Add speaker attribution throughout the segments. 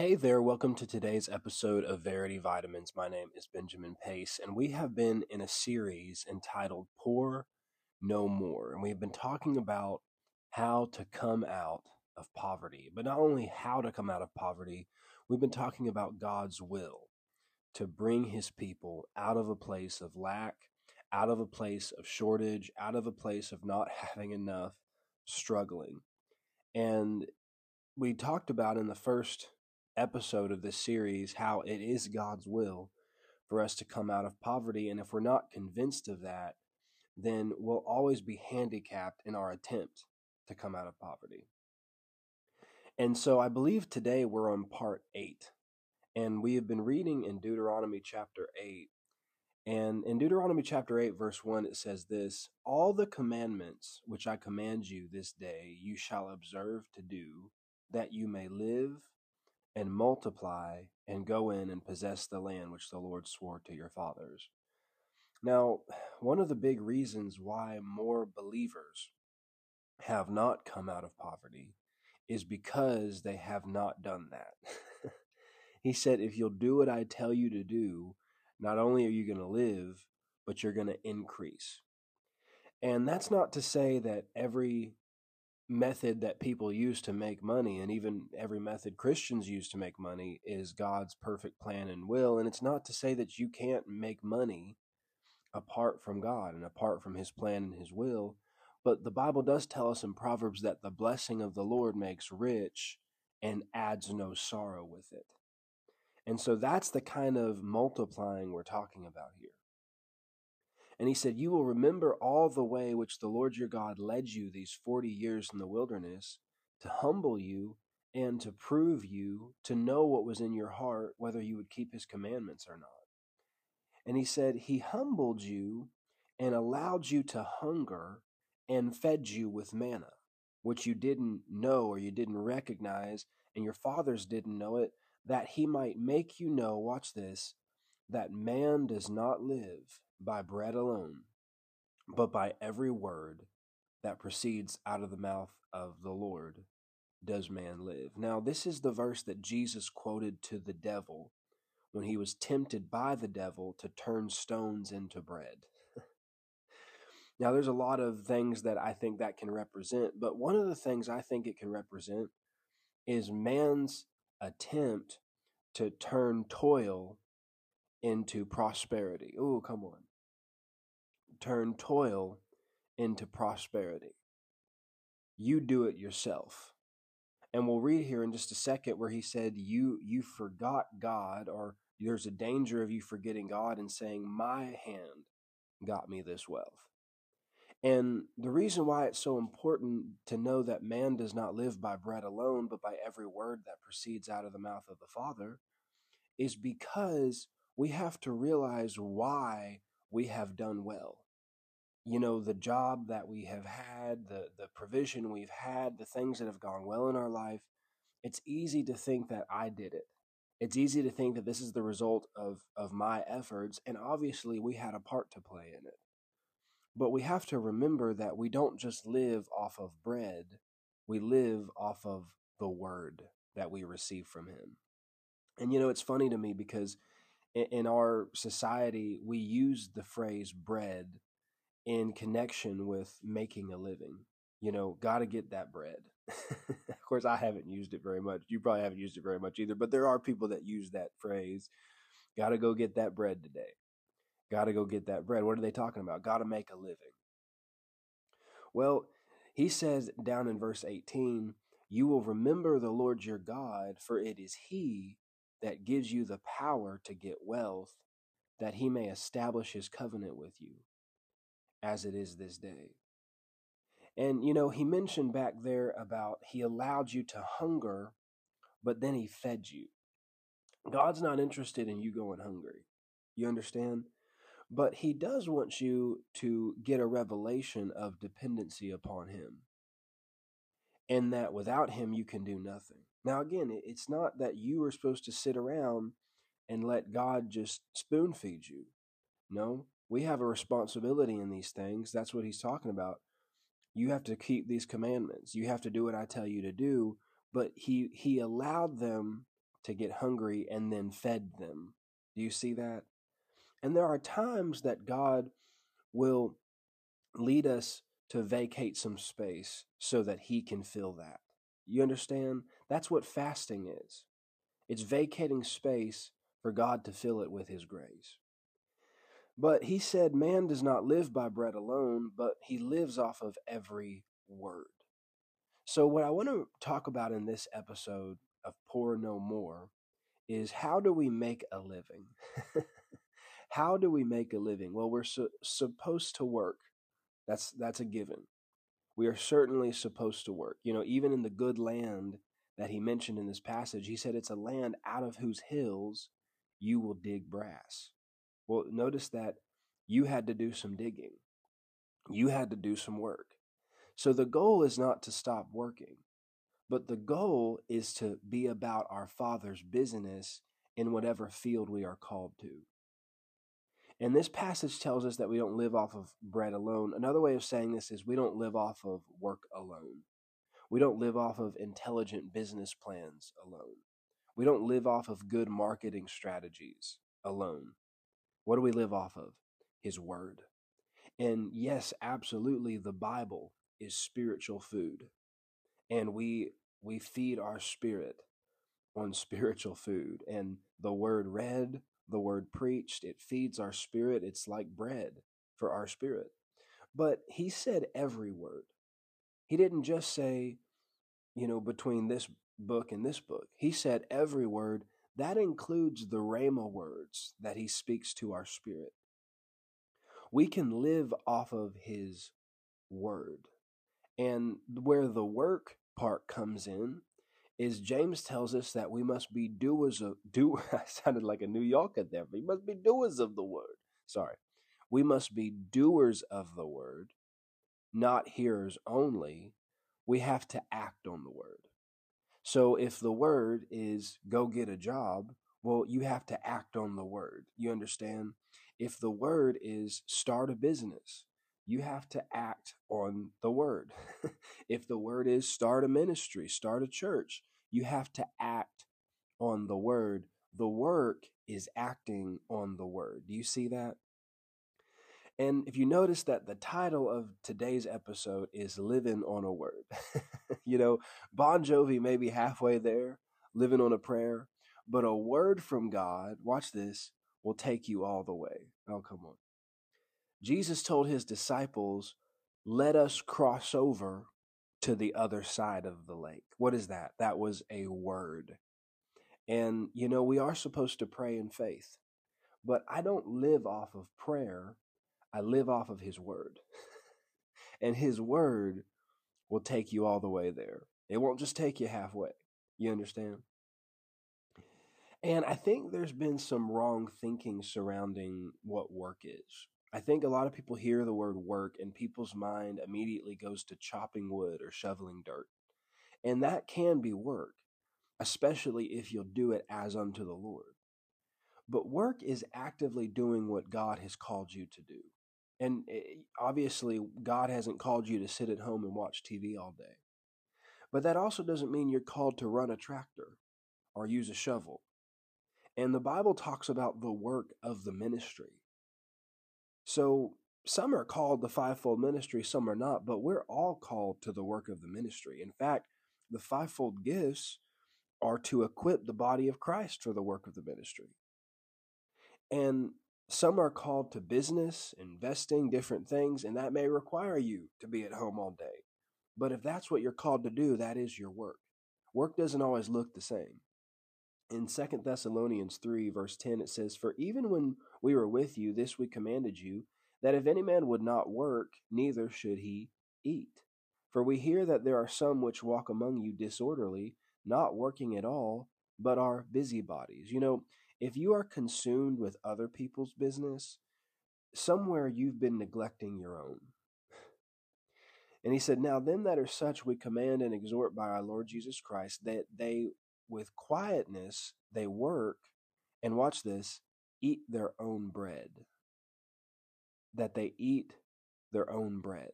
Speaker 1: Hey there, welcome to today's episode of Verity Vitamins. My name is Benjamin Pace, and we have been in a series entitled Poor No More. And we've been talking about how to come out of poverty, but not only how to come out of poverty, we've been talking about God's will to bring his people out of a place of lack, out of a place of shortage, out of a place of not having enough, struggling. And we talked about in the first episode of this series how it is God's will for us to come out of poverty. And if we're not convinced of that, then we'll always be handicapped in our attempt to come out of poverty. And so I believe today we're on part 8. And we have been reading in Deuteronomy chapter 8. And in Deuteronomy chapter 8, verse 1, it says this: "All the commandments which I command you this day, you shall observe to do, that you may live and multiply and go in and possess the land which the Lord swore to your fathers." Now, one of the big reasons why more believers have not come out of poverty is because they have not done that. He said, if you'll do what I tell you to do, not only are you going to live, but you're going to increase. And that's not to say that every method that people use to make money, and even every method Christians use to make money, is God's perfect plan and will. And it's not to say that you can't make money apart from God and apart from his plan and his will. But the Bible does tell us in Proverbs that the blessing of the Lord makes rich and adds no sorrow with it. And so that's the kind of multiplying we're talking about here. And he said, "You will remember all the way which the Lord your God led you these 40 years in the wilderness, to humble you and to prove you, to know what was in your heart, whether you would keep his commandments or not." And he said, he humbled you and allowed you to hunger and fed you with manna, which you didn't know or you didn't recognize, and your fathers didn't know it, that he might make you know, watch this, that man does not live by bread alone, but by every word that proceeds out of the mouth of the Lord does man live. Now, this is the verse that Jesus quoted to the devil when he was tempted by the devil to turn stones into bread. Now, there's a lot of things that I think that can represent, but one of the things I think it can represent is man's attempt to turn toil into prosperity. Oh, come on. Turn toil into prosperity. You do it yourself. And we'll read here in just a second where he said, you forgot God, or there's a danger of you forgetting God and saying, my hand got me this wealth. And the reason why it's so important to know that man does not live by bread alone, but by every word that proceeds out of the mouth of the Father, is because we have to realize why we have done well. You know, the job that we have had, the provision we've had, the things that have gone well in our life. It's easy to think that I did it. It's easy to think that this is the result of my efforts, and obviously we had a part to play in it. But we have to remember that we don't just live off of bread, we live off of the word that we receive from him. And you know, it's funny to me because in our society, we use the phrase bread in connection with making a living. You know, got to get that bread. Of course, I haven't used it very much. You probably haven't used it very much either, but there are people that use that phrase. Got to go get that bread today. Got to go get that bread. What are they talking about? Got to make a living. Well, he says down in verse 18, "You will remember the Lord your God, for it is he that gives you the power to get wealth, that he may establish his covenant with you, as it is this day." And, you know, he mentioned back there about he allowed you to hunger, but then he fed you. God's not interested in you going hungry. You understand? But he does want you to get a revelation of dependency upon him, and that without him, you can do nothing. Now, again, it's not that you are supposed to sit around and let God just spoon feed you. No, we have a responsibility in these things. That's what he's talking about. You have to keep these commandments. You have to do what I tell you to do. But he allowed them to get hungry and then fed them. Do you see that? And there are times that God will lead us to vacate some space so that He can fill that. You understand? That's what fasting is. It's vacating space for God to fill it with His grace. But He said, man does not live by bread alone, but he lives off of every word. So, what I want to talk about in this episode of Poor No More is how do we make a living? How do we make a living? Well, we're supposed to work. That's a given. We are certainly supposed to work. You know, even in the good land that he mentioned in this passage, he said it's a land out of whose hills you will dig brass. Well, notice that you had to do some digging. You had to do some work. So the goal is not to stop working, but the goal is to be about our Father's business in whatever field we are called to. And this passage tells us that we don't live off of bread alone. Another way of saying this is we don't live off of work alone. We don't live off of intelligent business plans alone. We don't live off of good marketing strategies alone. What do we live off of? His word. And yes, absolutely, the Bible is spiritual food. And we feed our spirit on spiritual food. And the word read, the word preached, it feeds our spirit. It's like bread for our spirit. But he said every word. He didn't just say, between this book and this book. He said every word. That includes the Rhema words that he speaks to our spirit. We can live off of his word. And where the work part comes in is James tells us that we must be doers of I sounded like a New Yorker there, but we must be doers of the word. Sorry. We must be doers of the word, not hearers only. We have to act on the word. So if the word is go get a job, well, you have to act on the word. You understand? If the word is start a business, you have to act on the word. If the word is start a ministry, start a church, you have to act on the word. The work is acting on the word. Do you see that? And if you notice that the title of today's episode is Living on a Word, Bon Jovi may be halfway there, living on a prayer, but a word from God, watch this, will take you all the way. Oh, come on. Jesus told his disciples, let us cross over to the other side of the lake. What is that? That was a word. And, we are supposed to pray in faith, but I don't live off of prayer. I live off of his word. And his word will take you all the way there. It won't just take you halfway. You understand? And I think there's been some wrong thinking surrounding what work is. I think a lot of people hear the word work and people's mind immediately goes to chopping wood or shoveling dirt. And that can be work, especially if you'll do it as unto the Lord. But work is actively doing what God has called you to do. And obviously, God hasn't called you to sit at home and watch TV all day. But that also doesn't mean you're called to run a tractor or use a shovel. And the Bible talks about the work of the ministry. So some are called the fivefold ministry, some are not, but we're all called to the work of the ministry. In fact, the fivefold gifts are to equip the body of Christ for the work of the ministry. And some are called to business, investing, different things, and that may require you to be at home all day. But if that's what you're called to do, that is your work. Work doesn't always look the same. In 2 Thessalonians 3, verse 10, it says, for even when we were with you, this we commanded you, that if any man would not work, neither should he eat. For we hear that there are some which walk among you disorderly, not working at all, but are busybodies. If you are consumed with other people's business, somewhere you've been neglecting your own. And he said, now them that are such we command and exhort by our Lord Jesus Christ, that they with quietness they work, and watch this, eat their own bread. That they eat their own bread.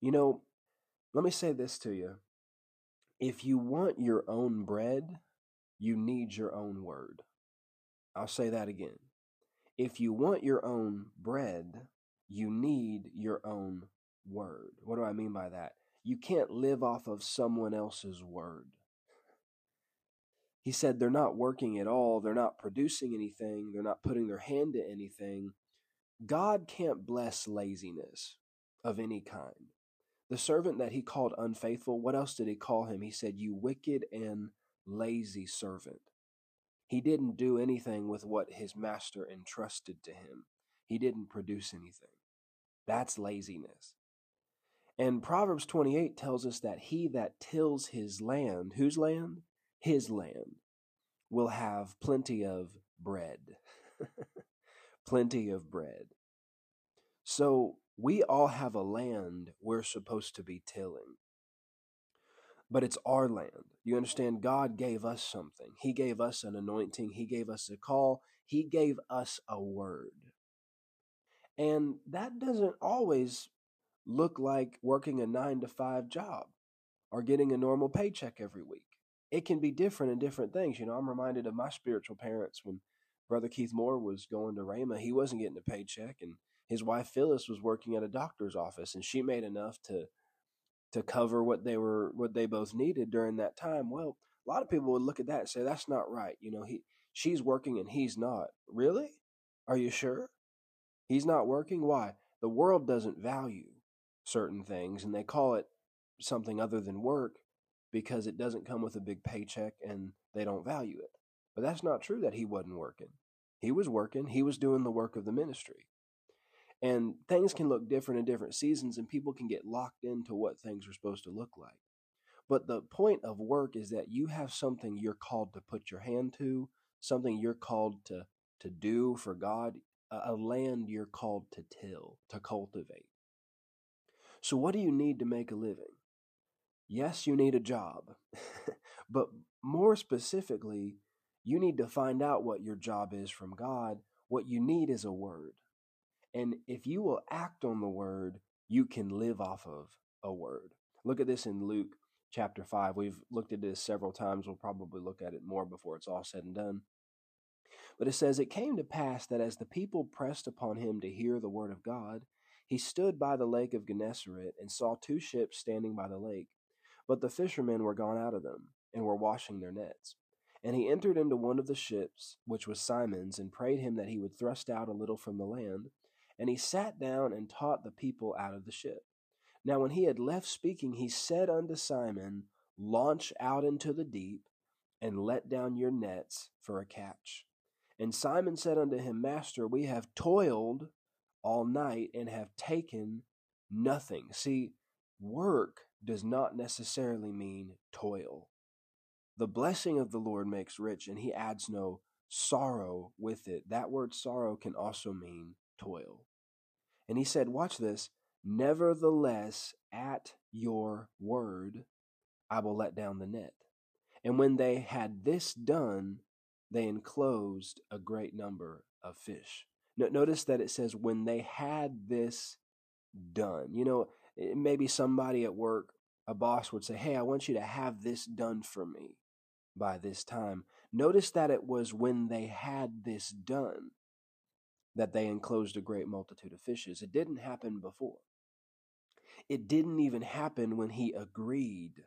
Speaker 1: Let me say this to you. If you want your own bread, you need your own word. I'll say that again. If you want your own bread, you need your own word. What do I mean by that? You can't live off of someone else's word. He said they're not working at all. They're not producing anything. They're not putting their hand to anything. God can't bless laziness of any kind. The servant that he called unfaithful, what else did he call him? He said, you wicked and lazy servant. He didn't do anything with what his master entrusted to him. He didn't produce anything. That's laziness. And Proverbs 28 tells us that he that tills his land, whose land? His land, will have plenty of bread. Plenty of bread. So we all have a land we're supposed to be tilling. But it's our land. You understand? God gave us something. He gave us an anointing. He gave us a call. He gave us a word. And that doesn't always look like working a 9-to-5 job or getting a normal paycheck every week. It can be different in different things. You know, I'm reminded of my spiritual parents when Brother Keith Moore was going to Rhema. He wasn't getting a paycheck, and his wife Phyllis was working at a doctor's office, and she made enough to cover what they both needed during that time. Well, a lot of people would look at that and say that's not right. You know, she's working and he's not. Really? Are you sure? He's not working? Why? The world doesn't value certain things, and they call it something other than work because it doesn't come with a big paycheck and they don't value it. But that's not true that he wasn't working. He was working. He was doing the work of the ministry. And things can look different in different seasons, and people can get locked into what things are supposed to look like. But the point of work is that you have something you're called to put your hand to, something you're called to do for God, a land you're called to till, to cultivate. So what do you need to make a living? Yes, you need a job, but more specifically, you need to find out what your job is from God. What you need is a word. And if you will act on the word, you can live off of a word. Look at this in Luke chapter 5. We've looked at this several times. We'll probably look at it more before it's all said and done. But it says, it came to pass that as the people pressed upon him to hear the word of God, he stood by the lake of Gennesaret and saw 2 ships standing by the lake. But the fishermen were gone out of them and were washing their nets. And he entered into one of the ships, which was Simon's, and prayed him that he would thrust out a little from the land. And he sat down and taught the people out of the ship. Now when he had left speaking, he said unto Simon, launch out into the deep, and let down your nets for a catch. And Simon said unto him, Master, we have toiled all night and have taken nothing. See, work does not necessarily mean toil. The blessing of the Lord makes rich, and he adds no sorrow with it. That word sorrow can also mean toil. And he said, watch this, nevertheless, at your word, I will let down the net. And when they had this done, they enclosed a great number of fish. Notice that it says, when they had this done. You know, maybe somebody at work, a boss would say, hey, I want you to have this done for me by this time. Notice that it was when they had this done that they enclosed a great multitude of fishes. It didn't happen before. It didn't even happen when he agreed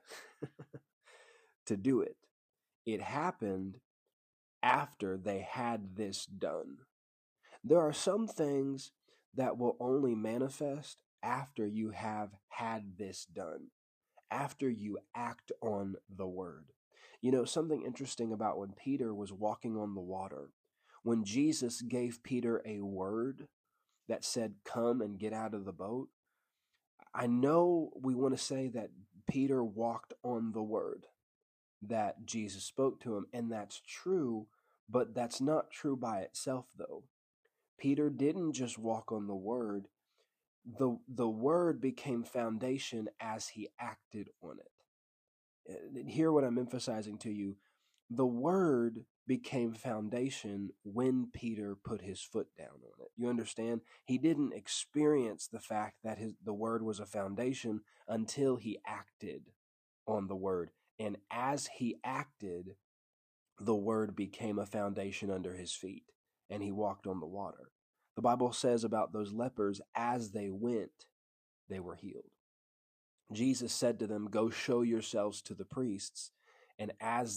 Speaker 1: to do it. It happened after they had this done. There are some things that will only manifest after you have had this done, after you act on the word. You know, something interesting about when Peter was walking on the water, when Jesus gave Peter a word that said, come and get out of the boat, I know we want to say that Peter walked on the word that Jesus spoke to him, and that's true, but that's not true by itself, though. Peter didn't just walk on the word. The word became foundation as he acted on it. Hear what I'm emphasizing to you. The word became foundation when Peter put his foot down on it. You understand? He didn't experience the fact that the word was a foundation until he acted on the word. And as he acted, the word became a foundation under his feet, and he walked on the water. The Bible says about those lepers, as they went, they were healed. Jesus said to them, "Go show yourselves to the priests." And as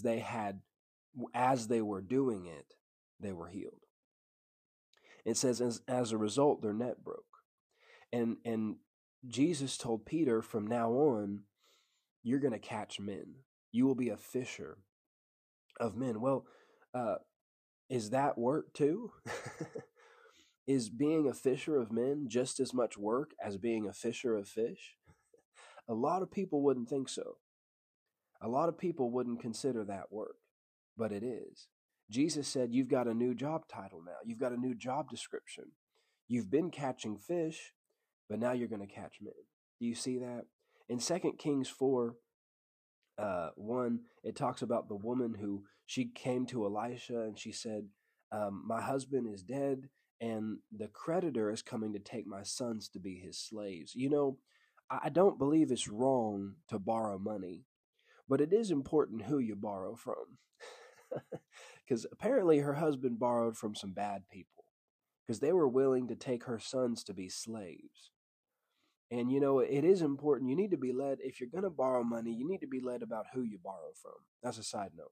Speaker 1: they were doing it, they were healed. It says, as a result, their net broke. And Jesus told Peter, from now on, you're going to catch men. You will be a fisher of men. Well, is that work too? Is being a fisher of men just as much work as being a fisher of fish? A lot of people wouldn't think so. A lot of people wouldn't consider that work, but it is. Jesus said, you've got a new job title now. You've got a new job description. You've been catching fish, but now you're going to catch men. Do you see that? In 2 Kings 4, 1, it talks about the woman who, she came to Elisha and she said, my husband is dead and the creditor is coming to take my sons to be his slaves. You know, I don't believe it's wrong to borrow money, but it is important who you borrow from. Because apparently her husband borrowed from some bad people because they were willing to take her sons to be slaves. And, you know, it is important. You need to be led. If you're going to borrow money, you need to be led about who you borrow from. That's a side note.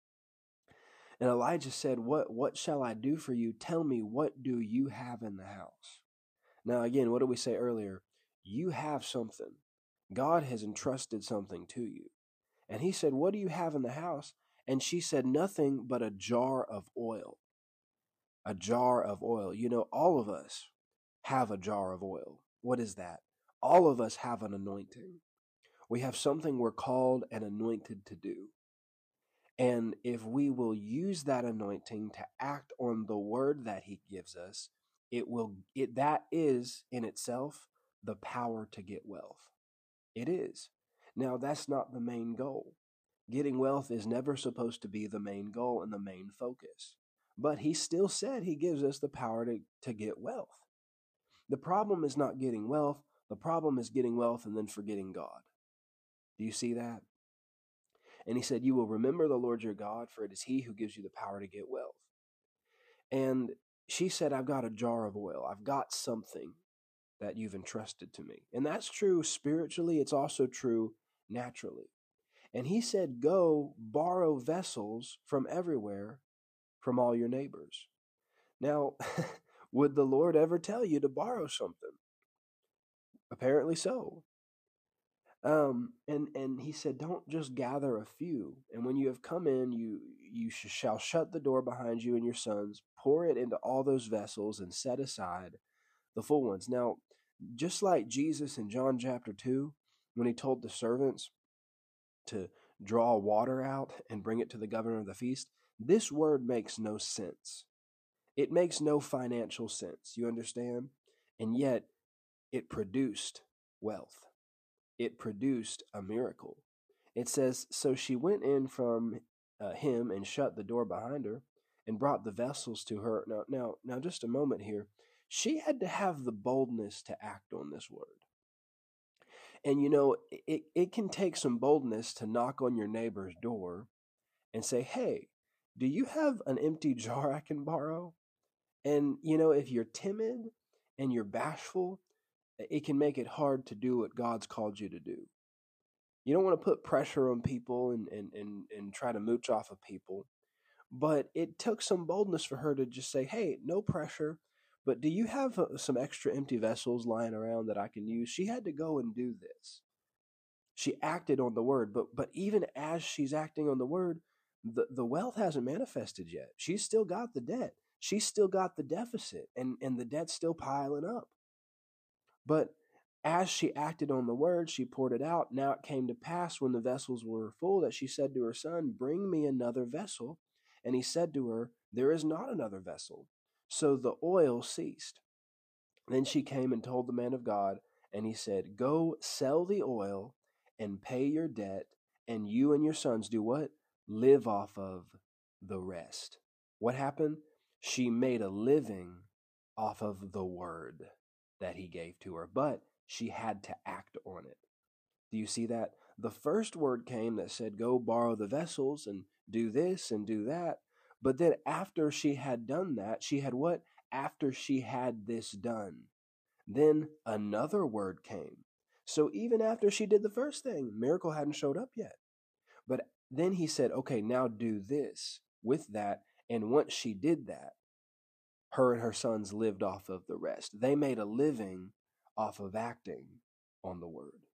Speaker 1: And Elijah said, what shall I do for you? Tell me, what do you have in the house? Now, again, what did we say earlier? You have something. God has entrusted something to you. And he said, what do you have in the house? And she said, nothing but a jar of oil. A jar of oil. You know, all of us have a jar of oil. What is that? All of us have an anointing. We have something we're called and anointed to do. And if we will use that anointing to act on the word that he gives us, that is in itself the power to get wealth. It is. Now, that's not the main goal. Getting wealth is never supposed to be the main goal and the main focus. But he still said he gives us the power to get wealth. The problem is not getting wealth. The problem is getting wealth and then forgetting God. Do you see that? And he said, you will remember the Lord your God, for it is he who gives you the power to get wealth. And she said, I've got a jar of oil. I've got something that you've entrusted to me. And that's true spiritually. It's also true naturally. And he said, go borrow vessels from everywhere, from all your neighbors. Now, would the Lord ever tell you to borrow something? Apparently so. And he said, don't just gather a few. And when you have come in, you shall shut the door behind you and your sons, pour it into all those vessels and set aside the full ones. Now, just like Jesus in John chapter 2, when he told the servants to draw water out and bring it to the governor of the feast, this word makes no sense. It makes no financial sense. You understand? And yet it produced wealth. It produced a miracle. It says, so she went in from him and shut the door behind her and brought the vessels to her. Now, just a moment here. She had to have the boldness to act on this word. And, you know, it can take some boldness to knock on your neighbor's door and say, hey, do you have an empty jar I can borrow? And, you know, if you're timid and you're bashful, it can make it hard to do what God's called you to do. You don't want to put pressure on people and try to mooch off of people. But it took some boldness for her to just say, hey, no pressure, but do you have some extra empty vessels lying around that I can use? She had to go and do this. She acted on the word, but even as she's acting on the word, the wealth hasn't manifested yet. She's still got the debt. She's still got the deficit, and the debt's still piling up. But as she acted on the word, she poured it out. Now it came to pass when the vessels were full that she said to her son, bring me another vessel. And he said to her, there is not another vessel. So the oil ceased. Then she came and told the man of God, and he said, go sell the oil and pay your debt, and you and your sons do what? Live off of the rest. What happened? She made a living off of the word that he gave to her, but she had to act on it. Do you see that? The first word came that said, go borrow the vessels and do this and do that. But then after she had done that, she had what? After she had this done, then another word came. So even after she did the first thing, miracle hadn't showed up yet. But then he said, okay, now do this with that. And once she did that, her and her sons lived off of the rest. They made a living off of acting on the word.